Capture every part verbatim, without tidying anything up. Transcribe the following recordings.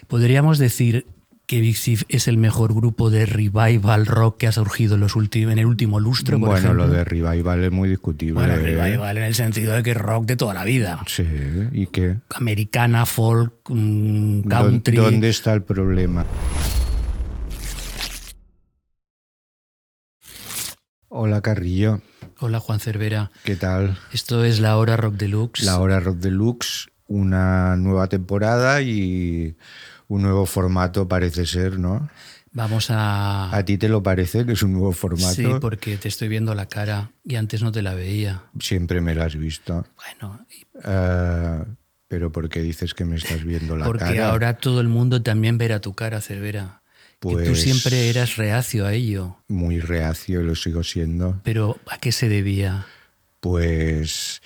¿Podríamos decir que Big Thief es el mejor grupo de revival rock que ha surgido en, los últimos, en el último lustro, por bueno, ejemplo? Lo de revival es muy discutible. Bueno, ¿eh? revival en el sentido de que es rock de toda la vida. Sí, ¿y qué? Americana, folk, country... ¿Dónde está el problema? Hola, Carrillo. Hola, Juan Cervera. ¿Qué tal? Esto es La Hora Rock Deluxe. La Hora Rock Deluxe, una nueva temporada y un nuevo formato parece ser, ¿no? Vamos a... ¿A ti te lo parece que es un nuevo formato? Sí, porque te estoy viendo la cara y antes no te la veía. Siempre me la has visto. Bueno... Uh, ¿Pero por qué dices que me estás viendo la porque cara? Porque ahora todo el mundo también verá tu cara, Cervera. Pues, que tú siempre eras reacio a ello. Muy reacio y lo sigo siendo. ¿Pero a qué se debía? Pues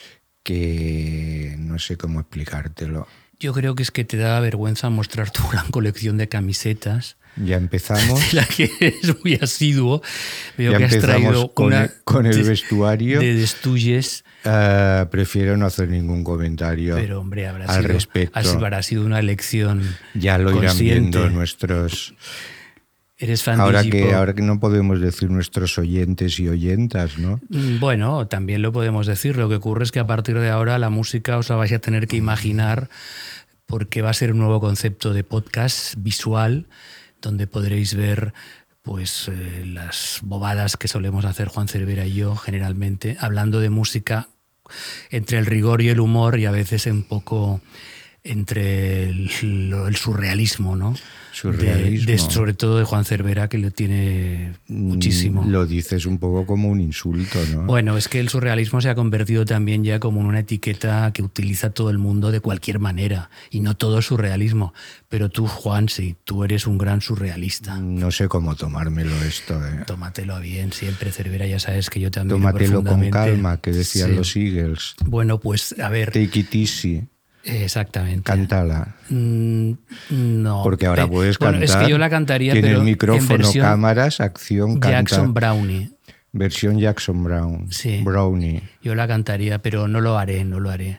que no sé cómo explicártelo. Yo creo que es que te da vergüenza mostrar tu gran colección de camisetas. Ya empezamos. La que es muy asiduo. Veo ya que has traído con, una el, con el de, vestuario. De Destuyes. Uh, prefiero no hacer ningún comentario. Pero, hombre, habrá al sido, respecto. habrá sido una elección. Ya lo consciente. irán viendo nuestros. Eres fan ahora de que Ahora que no podemos decir nuestros oyentes y oyentas, ¿no? Bueno, también lo podemos decir. Lo que ocurre es que a partir de ahora la música os la vais a tener que imaginar porque va a ser un nuevo concepto de podcast visual donde podréis ver pues eh, las bobadas que solemos hacer Juan Cervera y yo generalmente, hablando de música entre el rigor y el humor y a veces un poco entre el, el surrealismo, ¿no? Surrealismo. De, de, sobre todo de Juan Cervera, que lo tiene muchísimo. Lo dices un poco como un insulto, ¿no? Bueno, es que el surrealismo se ha convertido también ya como en una etiqueta que utiliza todo el mundo de cualquier manera. Y no todo es surrealismo. Pero tú, Juan, sí, tú eres un gran surrealista. No sé cómo tomármelo esto, ¿eh? Tómatelo bien, siempre, Cervera, ya sabes que yo también. Tómatelo con calma, que decían sí. los Eagles. Bueno, pues, a ver. Take it easy. Exactamente. Cántala. Mm, no. Porque ahora puedes bueno, cantar. Es que yo la cantaría, Tienes pero micrófono, cámaras, acción, canta. Jackson Brownie. Versión Jackson Brown. Sí. Brownie. Yo la cantaría, pero no lo haré, no lo haré.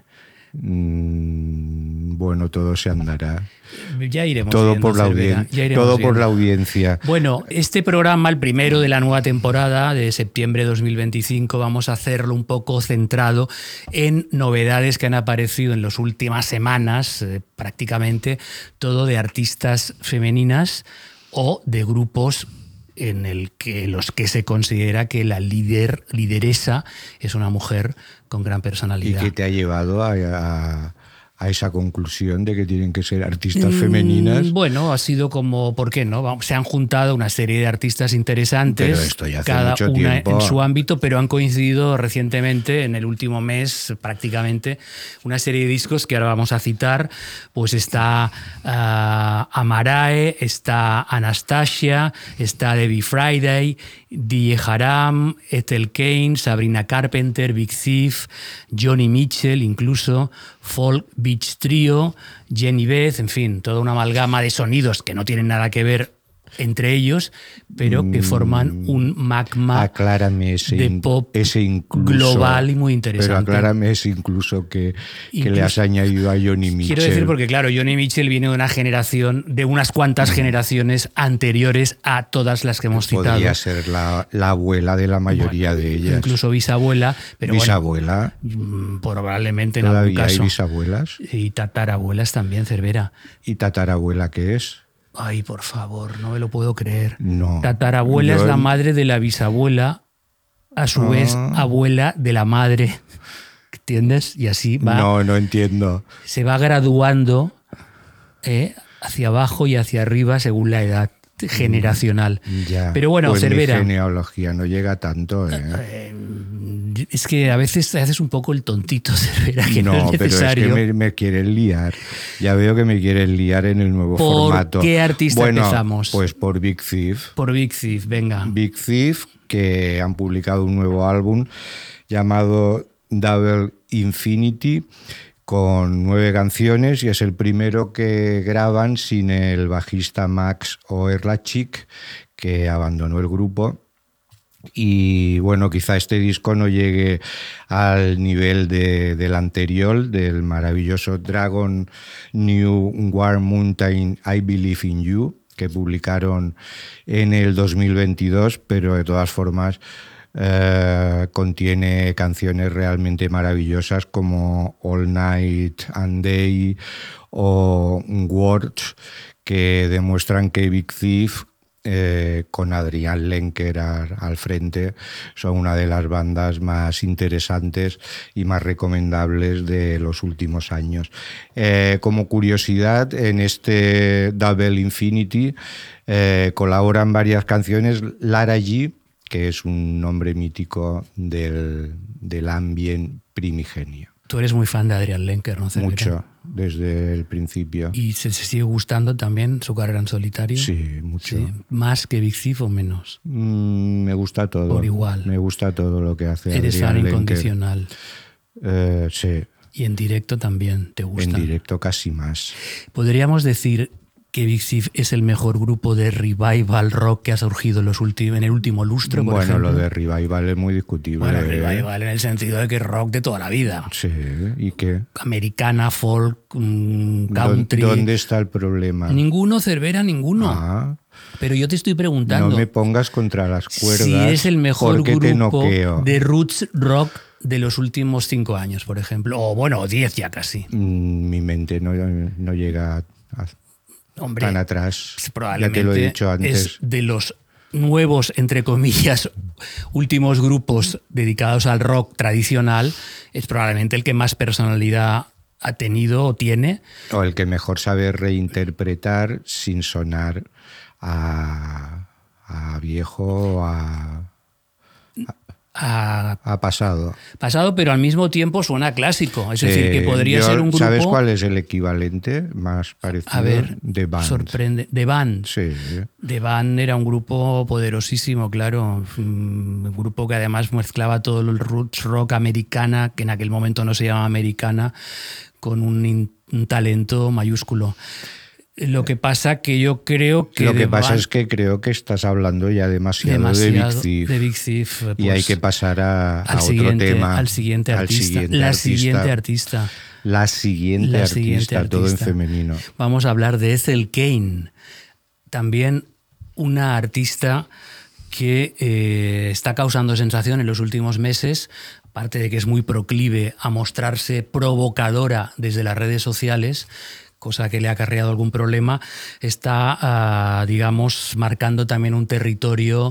Mm, bueno, todo se andará. Ya iremos todo viendo, por la Cervera, audiencia. ya iremos Todo viendo. por la audiencia. Bueno, este programa, el primero de la nueva temporada de septiembre de dos mil veinticinco, vamos a hacerlo un poco centrado en novedades que han aparecido en las últimas semanas, eh, prácticamente todo de artistas femeninas o de grupos en el que los que se considera que la líder, lideresa es una mujer con gran personalidad. ¿Y qué te ha llevado a, a, a esa conclusión de que tienen que ser artistas mm, femeninas? Bueno, ha sido como, ¿por qué no? Se han juntado una serie de artistas interesantes, pero esto ya hace cada mucho una tiempo. en su ámbito, pero han coincidido recientemente, en el último mes prácticamente, una serie de discos que ahora vamos a citar. Pues está uh, Amarae, está Anastasia, está Debbie Friday, D J Haram, Ethel Cain, Sabrina Carpenter, Big Thief, Johnny Mitchell, incluso Folk Beach Trio, Jenny Beth, en fin, toda una amalgama de sonidos que no tienen nada que ver entre ellos, pero que forman un magma aclárame ese, de pop ese incluso, global y muy interesante. Pero aclárame ese incluso que, que incluso, le has añadido a Johnny Mitchell. Quiero decir, porque claro, Johnny Mitchell viene de una generación, de unas cuantas generaciones anteriores a todas las que hemos Podría citado. Podría ser la, la abuela de la mayoría bueno, de ellas. Incluso bisabuela. Pero bisabuela. Bueno, probablemente en ¿Todavía algún caso. hay bisabuelas? Y tatarabuelas también, Cervera. ¿Y tatarabuela qué es? Ay, por favor, no me lo puedo creer. No. Tatarabuela yo... es la madre de la bisabuela, a su ah. vez abuela de la madre. ¿Entiendes? Y así va. No, no entiendo. Se va graduando eh, hacia abajo y hacia arriba según la edad generacional. Ya. Pero bueno, pues Cervera. Mi genealogía no llega tanto. ¿eh? Eh, es que a veces te haces un poco el tontito, Cervera, que no, no es necesario. Pero es que me, me quieren liar. Ya veo que me quieren liar en el nuevo ¿Por formato. ¿Por qué artista bueno, empezamos? Pues por Big Thief. Por Big Thief, venga. Big Thief, que han publicado un nuevo álbum llamado Double Infinity, con nueve canciones, y es el primero que graban sin el bajista Max Oerlachik, que abandonó el grupo Y bueno, quizá este disco no llegue al nivel de, del anterior, del maravilloso Dragon New War Mountain I Believe in You, que publicaron en el dos mil veintidós, pero de todas formas eh, contiene canciones realmente maravillosas como All Night and Day o Words, que demuestran que Big Thief, Eh, con Adrián Lenker al, al frente, son una de las bandas más interesantes y más recomendables de los últimos años. Eh, como curiosidad, en este Double Infinity eh, colaboran varias canciones Lara G, que es un nombre mítico del, del ambient primigenio. Tú eres muy fan de Adrián Lenker, ¿no, Cervera? Mucho, desde el principio. ¿Y se, se sigue gustando también su carrera en solitario? Sí, mucho. Sí. ¿Más que Big Thief o menos? Mm, me gusta todo. Por igual. Me gusta todo lo que hace Eres Adrián fan Lenker. incondicional. Eh, sí. Y en directo también te gusta. En directo casi más. ¿Podríamos decir que Big Thief es el mejor grupo de revival rock que ha surgido en, los últimos, en el último lustro, por bueno, ejemplo? Lo de revival es muy discutible. Bueno, ¿eh? revival en el sentido de que es rock de toda la vida. Sí, ¿y qué? Americana, folk, country... ¿Dónde está el problema? Ninguno, Cervera, ninguno. Ah. Pero yo te estoy preguntando... No me pongas contra las cuerdas. Si es el mejor grupo te de roots rock de los últimos cinco años, por ejemplo. O bueno, diez ya casi. Mm, mi mente no, no llega a... Hombre, tan atrás, probablemente ya te lo he dicho antes. Es de los nuevos, entre comillas, últimos grupos dedicados al rock tradicional, es probablemente el que más personalidad ha tenido o tiene. O el que mejor sabe reinterpretar sin sonar a, a viejo, a... A, ha pasado. Pasado, pero al mismo tiempo suena clásico. Es sí, decir, que podría yo, ser un grupo... ¿Sabes cuál es el equivalente más parecido? A ver, The Band. Sorprende. The Band. Sí. The Band era un grupo poderosísimo, claro. Un grupo que además mezclaba todo el roots rock americana, que en aquel momento no se llamaba americana, con un, un talento mayúsculo. Lo que pasa que yo creo que... Lo que pasa es que creo que estás hablando ya demasiado, demasiado de Big Thief. De Big Thief pues, y hay que pasar a, a otro siguiente, tema. Al siguiente artista. Al siguiente la artista. siguiente artista. La siguiente la artista, siguiente artista, todo en femenino. Vamos a hablar de Ethel Cain. También una artista que eh, está causando sensación en los últimos meses, aparte de que es muy proclive a mostrarse provocadora desde las redes sociales, cosa que le ha acarreado algún problema, está, uh, digamos, marcando también un territorio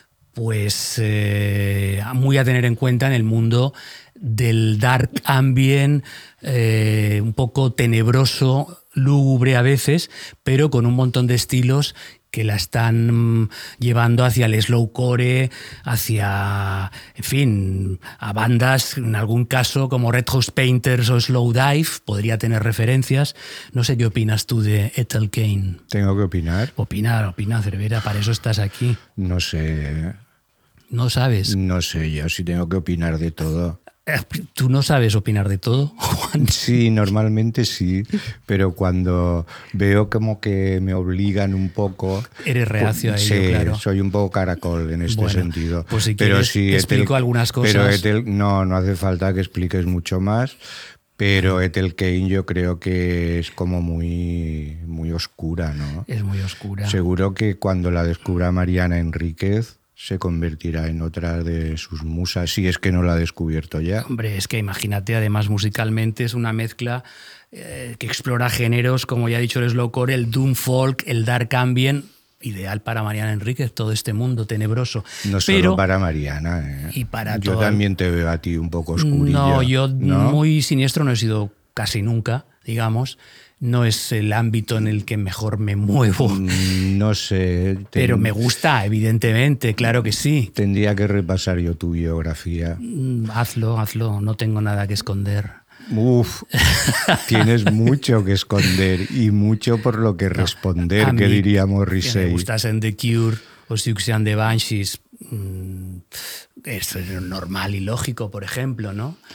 pues eh, muy a tener en cuenta en el mundo del dark ambient, eh, un poco tenebroso, lúgubre a veces, pero con un montón de estilos que la están llevando hacia el slowcore, hacia, en fin, a bandas, en algún caso como Red House Painters o Slowdive, podría tener referencias. No sé qué opinas tú de Ethel Cain. ¿Tengo que opinar? Opinar, opina, Cervera, para eso estás aquí. No sé. ¿No sabes? No sé, yo sí tengo que opinar de todo. ¿Tú no sabes opinar de todo, Juan? Sí, normalmente sí, pero cuando veo como que me obligan un poco... Eres reacio pues, a ello, sí, claro. Soy un poco caracol en este bueno, sentido. Pues si pero quieres, sí, te explico Ethel, algunas cosas. Pero Ethel, no, no hace falta que expliques mucho más, pero Ethel Cain yo creo que es como muy, muy oscura, ¿no? Es muy oscura. Seguro que cuando la descubra Mariana Enríquez se convertirá en otra de sus musas, si es que no la ha descubierto ya. Hombre, es que imagínate, además musicalmente es una mezcla eh, que explora géneros, como ya he dicho, el slowcore, el doom folk, el dark ambient, ideal para Mariana Enríquez, todo este mundo tenebroso. No solo Pero, para Mariana, ¿eh? Y para yo todo... también te veo a ti un poco oscurillo. No, yo ¿no? muy siniestro no he sido casi nunca, digamos. No es el ámbito en el que mejor me muevo. No sé. Ten... Pero me gusta, evidentemente, claro que sí. Tendría que repasar yo tu biografía. Hazlo, hazlo, no tengo nada que esconder. Uf, tienes mucho que esconder y mucho por lo que responder, no, que diría Morrissey. Que me gustasen The Cure o Siouxsie and the Banshees, es normal y lógico, por ejemplo, ¿no?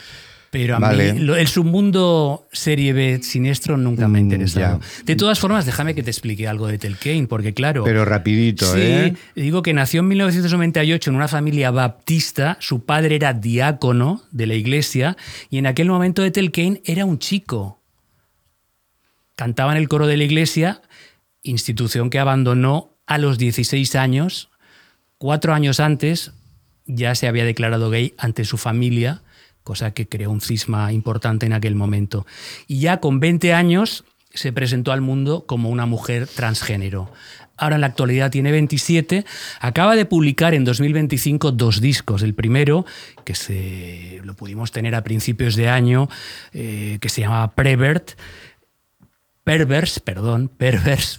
Pero a vale. mí lo, el submundo serie B siniestro nunca me ha interesado. Ya. De todas formas, déjame que te explique algo de Tel Kane, porque claro... Pero rapidito, sí, ¿eh? Digo que nació en mil novecientos noventa y ocho en una familia baptista, su padre era diácono de la iglesia y en aquel momento de Tel Kane era un chico. Cantaba en el coro de la iglesia, institución que abandonó a los dieciséis años. Cuatro años antes ya se había declarado gay ante su familia, cosa que creó un cisma importante en aquel momento. Y ya con veinte años se presentó al mundo como una mujer transgénero. Ahora en la actualidad tiene veintisiete, acaba de publicar en dos mil veinticinco dos discos. El primero, que se, lo pudimos tener a principios de año, eh, que se llamaba Pervert, Perverse, perdón, Perverse.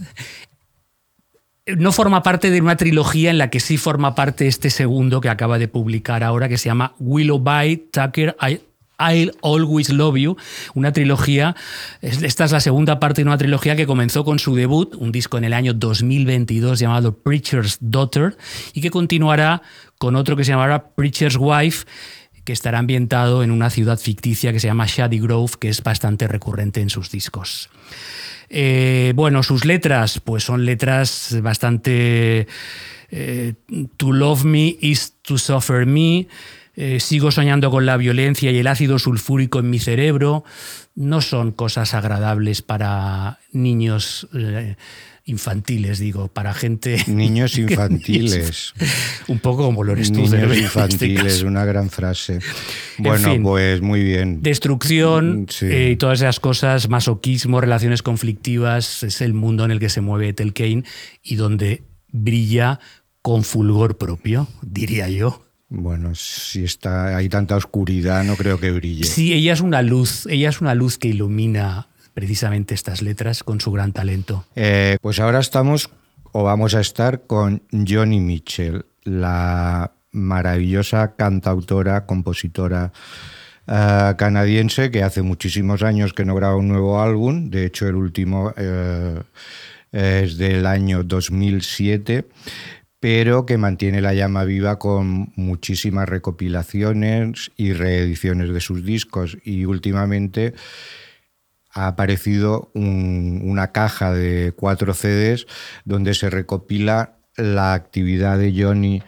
No forma parte de una trilogía en la que sí forma parte este segundo que acaba de publicar ahora, que se llama Willoughby Tucker, I, I'll Always Love You, una trilogía. Esta es la segunda parte de una trilogía que comenzó con su debut, un disco en el año dos mil veintidós llamado Preacher's Daughter, y que continuará con otro que se llamará Preacher's Wife, que estará ambientado en una ciudad ficticia que se llama Shady Grove, que es bastante recurrente en sus discos. Eh, bueno, sus letras, pues son letras bastante... Eh, to love me is to suffer me. Eh, sigo soñando con la violencia y el ácido sulfúrico en mi cerebro. No son cosas agradables para niños eh, infantiles, digo, para gente... Niños infantiles. Un poco como lo eres tú. Niños infantiles, este una gran frase. Bueno, en fin, pues muy bien. Destrucción sí. eh, y todas esas cosas, masoquismo, relaciones conflictivas, es el mundo en el que se mueve Tel Kane y donde brilla con fulgor propio, diría yo. Bueno, si está, hay tanta oscuridad, no creo que brille. Sí, ella es una luz, ella es una luz que ilumina precisamente estas letras con su gran talento. Eh, pues ahora estamos, o vamos a estar, con Joni Mitchell, la maravillosa cantautora, compositora uh, canadiense, que hace muchísimos años que no graba un nuevo álbum. De hecho, el último uh, es del año dos mil siete, pero que mantiene la llama viva con muchísimas recopilaciones y reediciones de sus discos. Y últimamente ha aparecido un, una caja de cuatro C Ds donde se recopila la actividad de Joni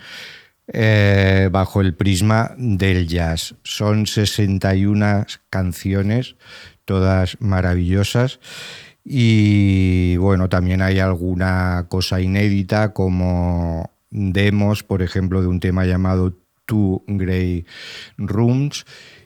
eh, bajo el prisma del jazz. Son sesenta y una canciones, todas maravillosas. Y bueno, también hay alguna cosa inédita como demos, por ejemplo, de un tema llamado Two Grey Rooms,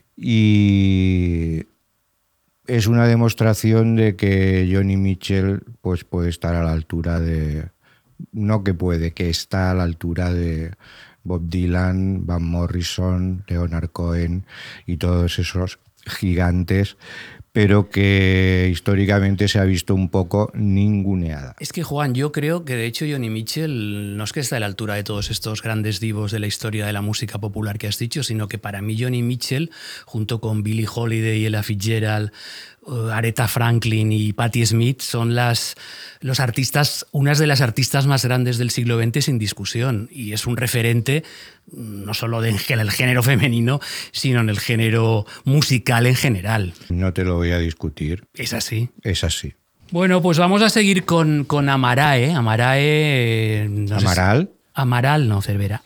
y es una demostración de que Joni Mitchell pues, puede estar a la altura de... No que puede, que está a la altura de Bob Dylan, Van Morrison, Leonard Cohen y todos esos gigantes, pero que históricamente se ha visto un poco ninguneada. Es que, Juan, yo creo que de hecho Joni Mitchell no es que esté a la altura de todos estos grandes divos de la historia de la música popular que has dicho, sino que para mí Joni Mitchell, junto con Billie Holiday, Ella Fitzgerald, Aretha Franklin y Patti Smith, son las, los artistas, unas de las artistas más grandes del siglo veinte sin discusión, y es un referente no solo del género femenino, sino en el género musical en general. No te lo voy a discutir. Es así. Es así. Bueno, pues vamos a seguir con, con Amarae. Amarae... No ¿Amaral? Si, Amaral, no, Cervera.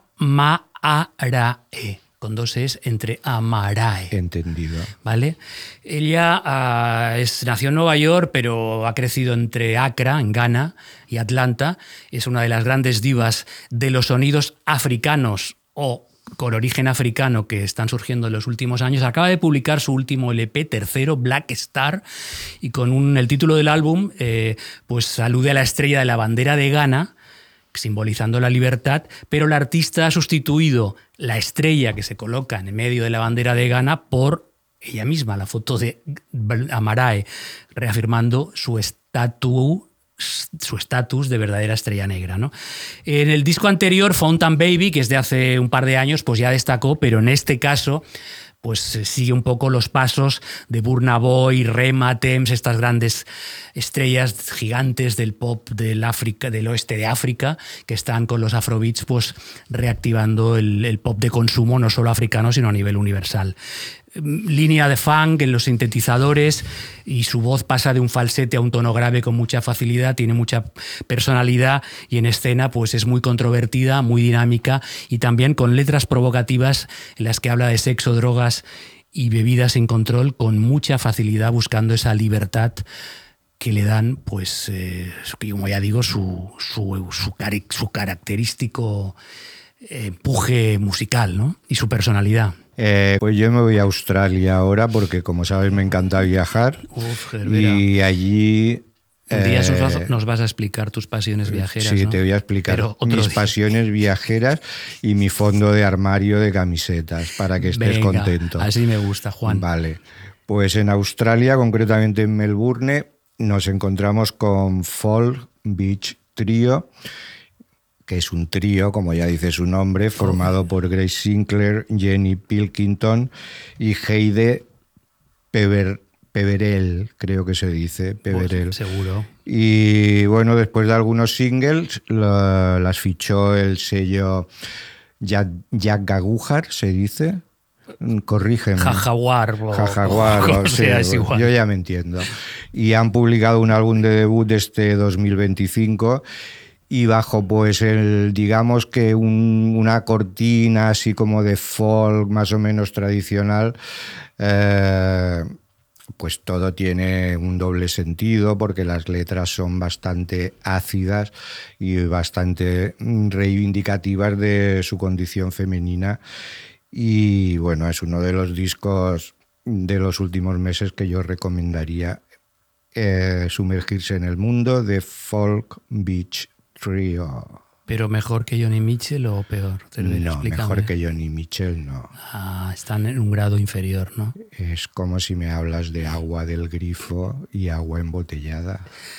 Amarae. Con dos es entre Amarae. Entendido. ¿Vale? Ella uh, es, nació en Nueva York, pero ha crecido entre Accra, en Ghana, y Atlanta. Es una de las grandes divas de los sonidos africanos o con origen africano que están surgiendo en los últimos años. Acaba de publicar su último L P, tercero, Black Star, y con un, el título del álbum eh, pues alude a la estrella de la bandera de Ghana, simbolizando la libertad, pero el artista ha sustituido la estrella que se coloca en el medio de la bandera de Ghana por ella misma, la foto de Amarae, reafirmando su estatus su estatus de verdadera estrella negra, ¿no? En el disco anterior, Fountain Baby, que es de hace un par de años, pues ya destacó, pero en este caso pues sigue un poco los pasos de Burna Boy, Rema, Thames, estas grandes estrellas gigantes del pop del, África, del oeste de África, que están con los afrobeats pues reactivando el, el pop de consumo, no solo africano, sino a nivel universal. línea de funk en los sintetizadores y su voz pasa de un falsete a un tono grave con mucha facilidad, tiene mucha personalidad y en escena pues es muy controvertida, muy dinámica y también con letras provocativas en las que habla de sexo, drogas y bebidas sin control con mucha facilidad, buscando esa libertad que le dan, pues, eh, como ya digo, su, su, su, cari- su característico empuje musical, ¿no? Y su personalidad. Eh, pues yo me voy a Australia ahora porque, como sabes, me encanta viajar. Uf, y allí... Un día eh, nos, nos vas a explicar tus pasiones viajeras. Sí, ¿no? te voy a explicar Pero mis otro día. pasiones viajeras y mi fondo de armario de camisetas para que estés Venga, contento. Así me gusta, Juan. Vale. Pues en Australia, concretamente en Melbourne, nos encontramos con Folk Beach Trio, que es un trío, como ya dice su nombre, formado por Grace Sinclair, Jenny Pilkington y Heide Pever, Peverell, creo que se dice, Peverell. Pues, seguro. Y bueno, después de algunos singles, la, las fichó el sello Jack, Jack Gagujar, se dice. Corrígeme. Jajaguar. O, Jajaguar, o, o sea, sea, es igual. Yo ya me entiendo. Y han publicado un álbum de debut este dos mil veinticinco y bajo pues el, digamos que un, una cortina así como de folk más o menos tradicional, eh, pues todo tiene un doble sentido porque las letras son bastante ácidas y bastante reivindicativas de su condición femenina. Y bueno, es uno de los discos de los últimos meses que yo recomendaría eh, sumergirse en el mundo de Folk Beach Trio. ¿Pero mejor que Johnny Mitchell o peor? No, Explícame. mejor que Johnny Mitchell no. Ah, están en un grado inferior, ¿no? Es como si me hablas de agua del grifo y agua embotellada.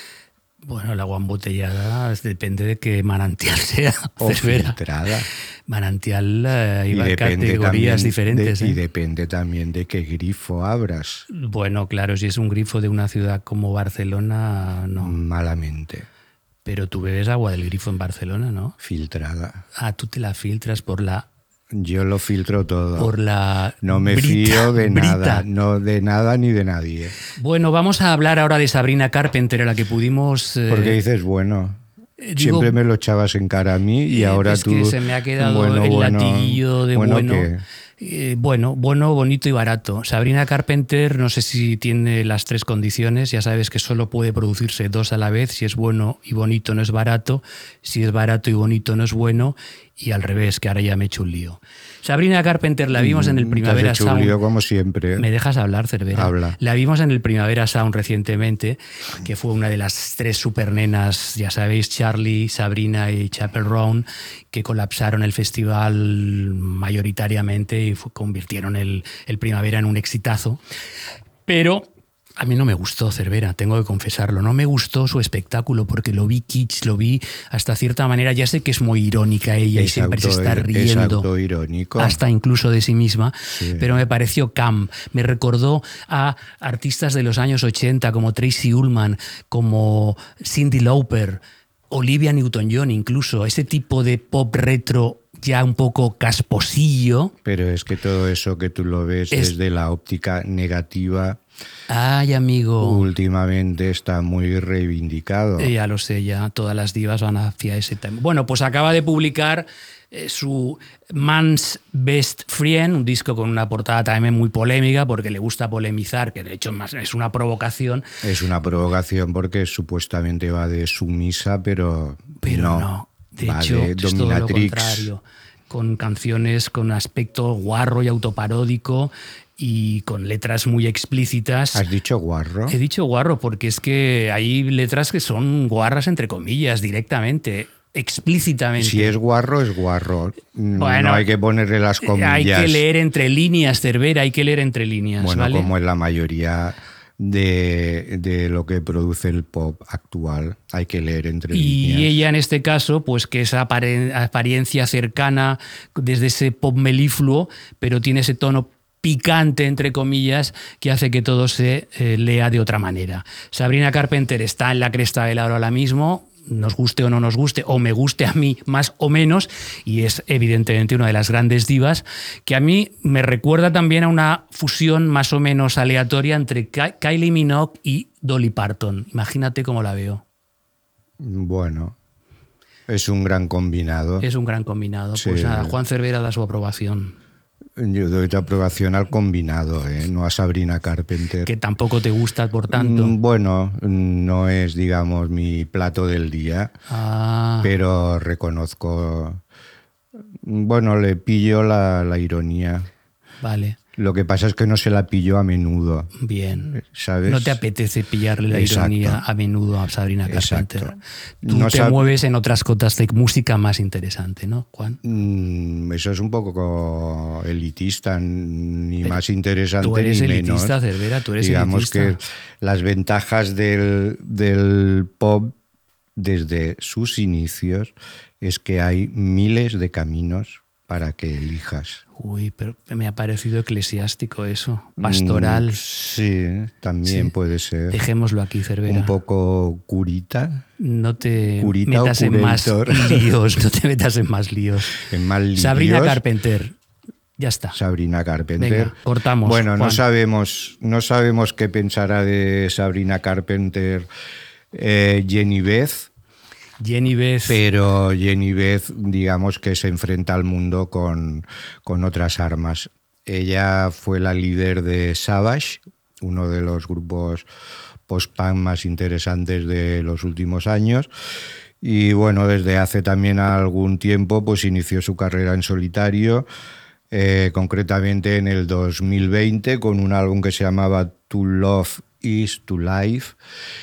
Bueno, el agua embotellada depende de qué manantial sea. O Cervera. filtrada. Manantial eh, hay Y depende categorías también diferentes. de, ¿eh? Y depende también de qué grifo abras. Bueno, claro, si es un grifo de una ciudad como Barcelona, no. Malamente. Pero tú bebes agua del grifo en Barcelona, ¿no? Filtrada. Ah, tú te la filtras por la... Yo lo filtro todo. Por la no me brita, fío de brita. nada, no de nada ni de nadie. Bueno, vamos a hablar ahora de Sabrina Carpenter, a la que pudimos... Eh, Porque dices, bueno, digo, siempre me lo echabas en cara a mí y eh, ahora es tú... que se me ha quedado bueno, el bueno, latiguillo de bueno. bueno. ¿Qué? Eh, bueno, bueno, bonito y barato. Sabrina Carpenter, no sé si tiene las tres condiciones. Ya sabes que solo puede producirse dos a la vez. Si es bueno y bonito no es barato. Si es barato y bonito no es bueno. Y al revés, que ahora ya me he hecho un lío. Sabrina Carpenter la vimos en el Primavera Te has hecho un Sound. lío como siempre. ¿Me dejas hablar, Cervera? Habla. La vimos en el Primavera Sound recientemente, que fue una de las tres supernenas, ya sabéis, Charlie, Sabrina y Chappell Roan, que colapsaron el festival mayoritariamente y fue, convirtieron el, el Primavera en un exitazo. Pero a mí no me gustó Cervera, tengo que confesarlo. No me gustó su espectáculo porque lo vi kitsch, lo vi hasta cierta manera. Ya sé que es muy irónica ella Es y siempre auto, se está es riendo. autoirónico. Hasta incluso de sí misma, Sí. pero me pareció camp. Me recordó a artistas de los años ochenta como Tracy Ullman, como Cyndi Lauper, Olivia Newton-John incluso, ese tipo de pop retro ya un poco casposillo. Pero es que todo eso que tú lo ves Es- desde la óptica negativa Ay, amigo. últimamente está muy reivindicado. Eh, ya lo sé, ya todas las divas van hacia ese tema. Bueno, pues acaba de publicar eh, su Man's Best Friend, un disco con una portada también muy polémica, porque le gusta polemizar, que de hecho más es una provocación. Es una provocación porque supuestamente va de sumisa, pero, Pero no, no, de va hecho de es todo lo dominatrix. contrario, con canciones con aspecto guarro y autoparódico y con letras muy explícitas. ¿Has dicho guarro? He dicho guarro porque es que hay letras que son guarras entre comillas directamente, explícitamente. Si es guarro, es guarro. Bueno, no hay que ponerle las comillas. Hay que leer entre líneas, Cervera, hay que leer entre líneas. Bueno, ¿vale? como en la mayoría de, de lo que produce el pop actual, hay que leer entre Y líneas. ella en este caso, pues que esa apare- apariencia cercana desde ese pop melifluo, pero tiene ese tono picante, entre comillas, que hace que todo se eh, lea de otra manera. Sabrina Carpenter está en la cresta del aro ahora mismo, nos guste o no nos guste, o me guste a mí más o menos, y es evidentemente una de las grandes divas, que a mí me recuerda también a una fusión más o menos aleatoria entre Ky- Kylie Minogue y Dolly Parton. Imagínate cómo la veo. Bueno, es un gran combinado. Es un gran combinado. Sí. Pues nada, Juan Cervera da su aprobación. Yo doy tu aprobación al combinado, ¿eh? No a Sabrina Carpenter. Que tampoco te gusta, por tanto. Mm, Bueno, no es, digamos, mi plato del día, Ah, pero reconozco... Bueno, le pillo la, la ironía. vale, Lo que pasa es que no se la pillo a menudo, bien. ¿sabes? No te apetece pillarle la Exacto. ironía a menudo a Sabrina Carpenter. Exacto. Tú No te sab- mueves en otras cotas de música más interesante, ¿no, Juan? Mm, Eso es un poco elitista, ni Pero más interesante tú eres ni elitista, menos. Cervera, tú eres Digamos elitista. que las ventajas del, del pop desde sus inicios es que hay miles de caminos para que elijas. Uy, pero me ha parecido eclesiástico eso, pastoral. Mm, Sí, también Sí. puede ser. Dejémoslo aquí, Cervera. Un poco curita, No te Curita o metas en más curator. líos, no te metas en más líos. en mal líos. Sabrina Carpenter, ya está. Sabrina Carpenter. Venga, cortamos, Bueno, no Juan. sabemos, no sabemos qué pensará de Sabrina Carpenter eh, Jenny Beth, Jenny Beth, pero Jenny Beth, digamos que se enfrenta al mundo con, con otras armas. Ella fue la líder de Savage, uno de los grupos post-punk más interesantes de los últimos años. Y bueno, desde hace también algún tiempo pues inició su carrera en solitario, eh, concretamente en el dos mil veinte con un álbum que se llamaba To Love Is To Life.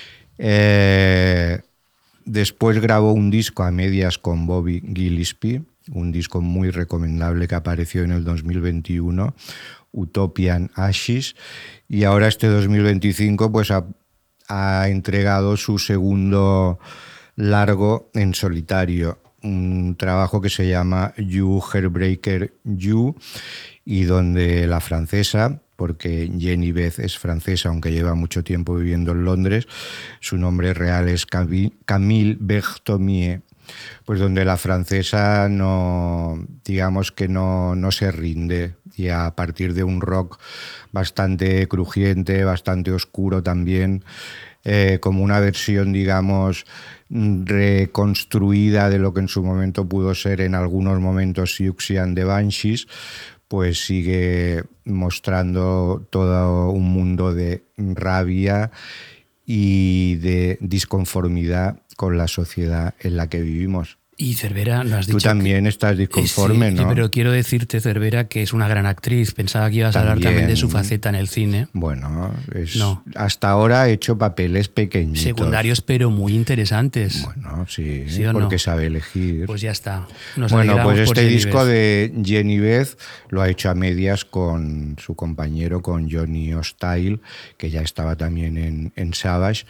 Eh, después grabó un disco a medias con Bobby Gillespie, un disco muy recomendable que apareció en el dos mil veintiuno, Utopian Ashes, y ahora este dos mil veinticinco pues ha, ha entregado su segundo largo en solitario, un trabajo que se llama You Heartbreaker You, y donde la francesa, porque Jenny Beth es francesa, aunque lleva mucho tiempo viviendo en Londres, su nombre real es Camille Berthomier, pues donde la francesa no, digamos que no, no se rinde, y a partir de un rock bastante crujiente, bastante oscuro también, eh, como una versión, digamos, reconstruida de lo que en su momento pudo ser en algunos momentos Siouxsie and the Banshees, pues sigue mostrando todo un mundo de rabia y de disconformidad con la sociedad en la que vivimos. y Cervera, no has dicho Tú también que, estás disconforme, sí, ¿no? Pero quiero decirte, Cervera, que es una gran actriz. Pensaba que ibas a hablar también de su faceta en el cine. Bueno, es, No. hasta ahora ha hecho papeles pequeñitos. Secundarios, pero muy interesantes. Bueno, sí, ¿Sí o porque no? sabe elegir. Pues ya está. Nos Bueno, alegramos pues por este Jenny disco Beth. de Jenny Beth lo ha hecho a medias con su compañero, con Johnny O'Style, que ya estaba también en, en Savage,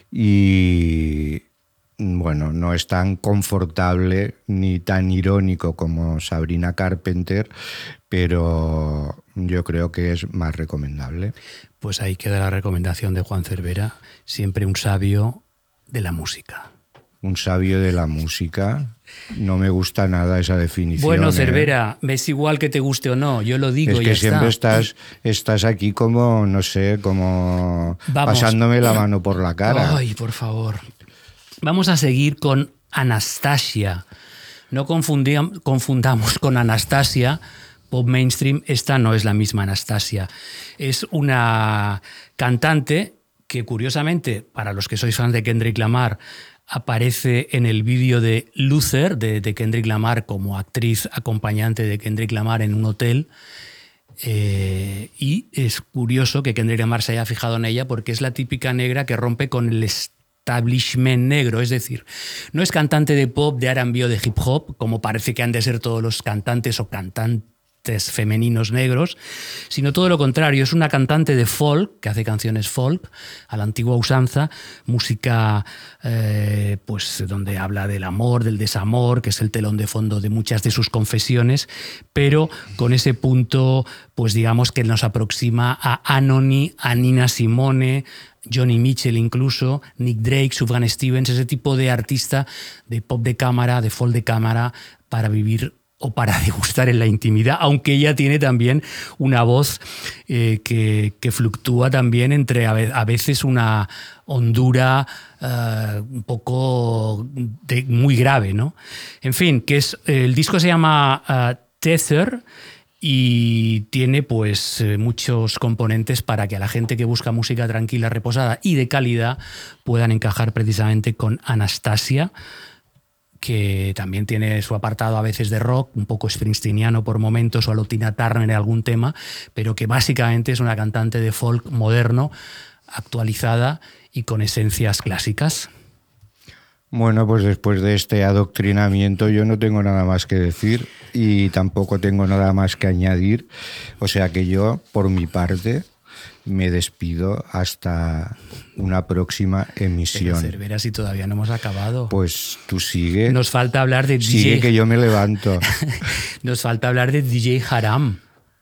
y bueno, no es tan confortable ni tan irónico como Sabrina Carpenter, pero yo creo que es más recomendable. Pues ahí queda la recomendación de Juan Cervera, siempre un sabio de la música. Un sabio de la música. No me gusta nada esa definición. Bueno, ¿eh? Cervera, es igual que te guste o no, yo lo digo Es y que ya siempre está. estás, estás aquí como, no sé, como Vamos. pasándome la mano por la cara. Ay, por favor. Vamos a seguir con Anastasia. No confundíam- confundamos con Anastasia, pop mainstream. Esta no es la misma Anastasia. Es una cantante que, curiosamente, para los que sois fans de Kendrick Lamar, aparece en el vídeo de Luther, de, de Kendrick Lamar, como actriz acompañante de Kendrick Lamar en un hotel. Eh, y es curioso que Kendrick Lamar se haya fijado en ella porque es la típica negra que rompe con el establishment negro, es decir, no es cantante de pop, de R and B o de hip hop, como parece que han de ser todos los cantantes o cantantes femeninos negros, sino todo lo contrario, es una cantante de folk, que hace canciones folk, a la antigua usanza, música eh, pues donde habla del amor, del desamor, que es el telón de fondo de muchas de sus confesiones, pero con ese punto, pues digamos que nos aproxima a Anony, a Nina Simone, Johnny Mitchell incluso, Nick Drake, Sufjan Stevens, ese tipo de artista de pop de cámara, de folk de cámara, para vivir o para degustar en la intimidad, aunque ella tiene también una voz eh, que, que fluctúa también entre a veces una hondura uh, un poco de, muy grave, ¿no? En fin, que es, el disco se llama uh, Tether y tiene pues eh, muchos componentes para que a la gente que busca música tranquila, reposada y de calidad puedan encajar precisamente con Anastasia, que también tiene su apartado a veces de rock, un poco springsteeniano por momentos, o a lo Tina Turner en algún tema, pero que básicamente es una cantante de folk moderno, actualizada y con esencias clásicas. Bueno, pues después de este adoctrinamiento yo no tengo nada más que decir y tampoco tengo nada más que añadir. O sea que yo, por mi parte, me despido hasta una próxima emisión. Pero Cervera, si todavía no hemos acabado. Pues tú sigue. Nos falta hablar de sigue D J... que yo me levanto. Nos falta hablar de D J Haram.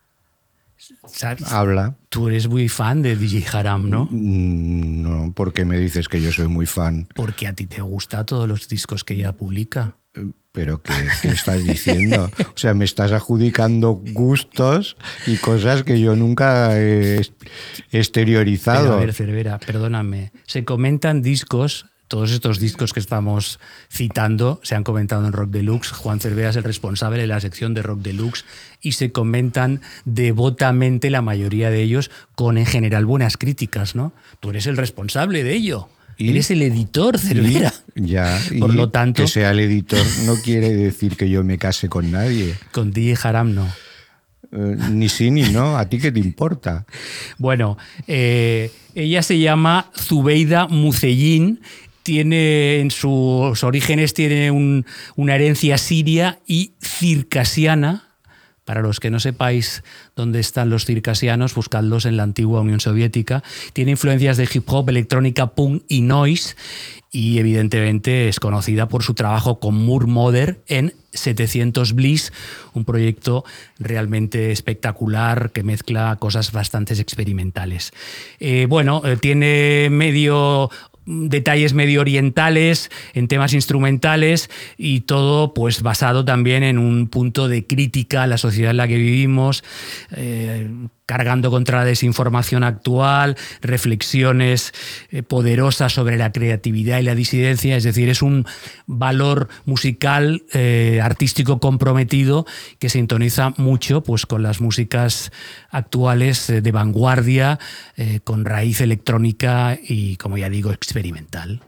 ¿Sabes? Habla. Tú eres muy fan de D J Haram, ¿no? No, ¿por qué me dices que yo soy muy fan? Porque a ti te gustan todos los discos que ella publica. ¿Pero qué, qué estás diciendo? O sea, me estás adjudicando gustos y cosas que yo nunca he exteriorizado. Pero a ver, Cervera, perdóname. Se comentan discos... Todos estos discos que estamos citando se han comentado en Rock Deluxe. Juan Cervera es el responsable de la sección de Rock Deluxe y se comentan devotamente la mayoría de ellos con, en general, buenas críticas, ¿no? Tú eres el responsable de ello. ¿Y? Eres el editor, Cervera. Y, ya, Por y lo tanto... Que sea el editor no quiere decir que yo me case con nadie. Con D J Haram no. Eh, ni sí ni no. ¿A ti qué te importa? Bueno, eh, ella se llama Zubeida Mucellín. Tiene, en sus orígenes tiene un, una herencia siria y circasiana. Para los que no sepáis dónde están los circasianos, buscadlos en la antigua Unión Soviética. Tiene influencias de hip hop, electrónica, punk y noise. Y evidentemente es conocida por su trabajo con Moore Mother en setecientos Bliss, un proyecto realmente espectacular que mezcla cosas bastante experimentales. Eh, bueno, eh, tiene medio... detalles medio orientales en temas instrumentales y todo pues basado también en un punto de crítica a la sociedad en la que vivimos, eh, cargando contra la desinformación actual, reflexiones eh, poderosas sobre la creatividad y la disidencia. Es decir, es un valor musical, eh, artístico comprometido que sintoniza mucho pues, con las músicas actuales eh, de vanguardia, eh, con raíz electrónica y, como ya digo, experimental.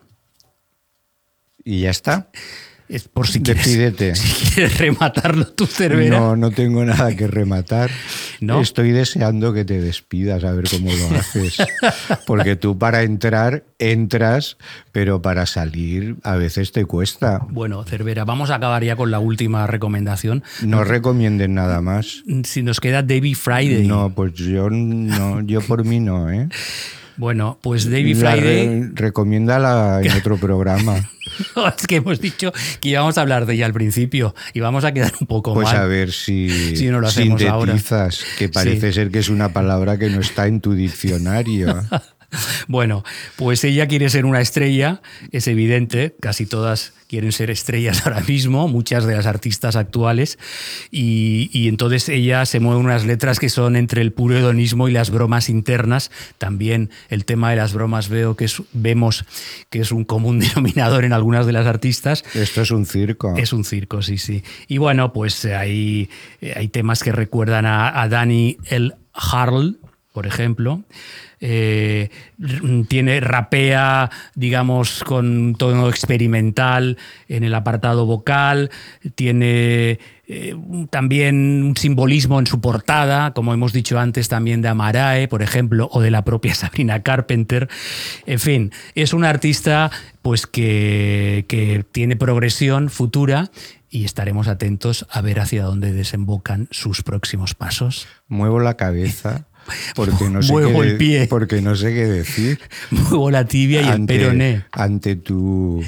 ¿Y ya está? Es por si quieres, Despídete. Si quieres rematarlo tú, Cervera. No, no tengo nada que rematar. ¿No? Estoy deseando que te despidas, a ver cómo lo haces. Porque tú para entrar, entras, pero para salir a veces te cuesta. Bueno, Cervera, vamos a acabar ya con la última recomendación. No recomienden nada más. Si nos queda David Friday. No, pues yo no, yo por mí no, ¿eh? Bueno, pues David La Friday... Re, recomiéndala en otro programa. No, es que hemos dicho que íbamos a hablar de ella al principio y vamos a quedar un poco pues mal. Pues a ver si, si no lo hacemos sintetizas, ahora. Que parece sí. ser que es una palabra que no está en tu diccionario. Bueno, pues ella quiere ser una estrella, es evidente, casi todas quieren ser estrellas ahora mismo, muchas de las artistas actuales, y, y entonces ella se mueve unas letras que son entre el puro hedonismo y las bromas internas. También el tema de las bromas veo que es, vemos que es un común denominador en algunas de las artistas. Esto es un circo. Es un circo, sí, sí. Y bueno, pues hay, hay temas que recuerdan a, a Danny L. Harl, por ejemplo. Eh, tiene rapea, digamos, con tono experimental en el apartado vocal, tiene eh, también un simbolismo en su portada, como hemos dicho antes también de Amarae, por ejemplo, o de la propia Sabrina Carpenter. En fin, es una artista pues que, que tiene progresión futura y estaremos atentos a ver hacia dónde desembocan sus próximos pasos. Muevo la cabeza. Porque no, sé Muevo qué, el pie. Porque no sé qué decir. Muevo la tibia y ante, el peroné. Ante tu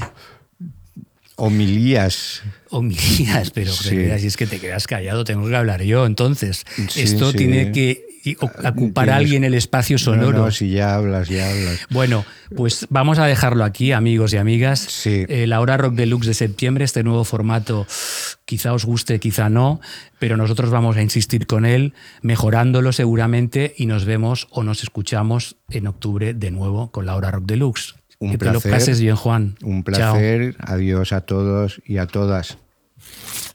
homilías. Homilías, pero sí. si es que te quedas callado, tengo que hablar yo. Entonces, sí, esto sí. tiene que y ocupar a alguien el espacio sonoro. No, no, si ya hablas, ya hablas. Bueno, pues vamos a dejarlo aquí, amigos y amigas. Sí. Eh, la Hora Rock Deluxe de septiembre, este nuevo formato, quizá os guste, quizá no, pero nosotros vamos a insistir con él, mejorándolo seguramente, y nos vemos o nos escuchamos en octubre de nuevo con la Hora Rock Deluxe. Un que placer. te lo pases bien, Juan. Un placer. Chao. Adiós a todos y a todas.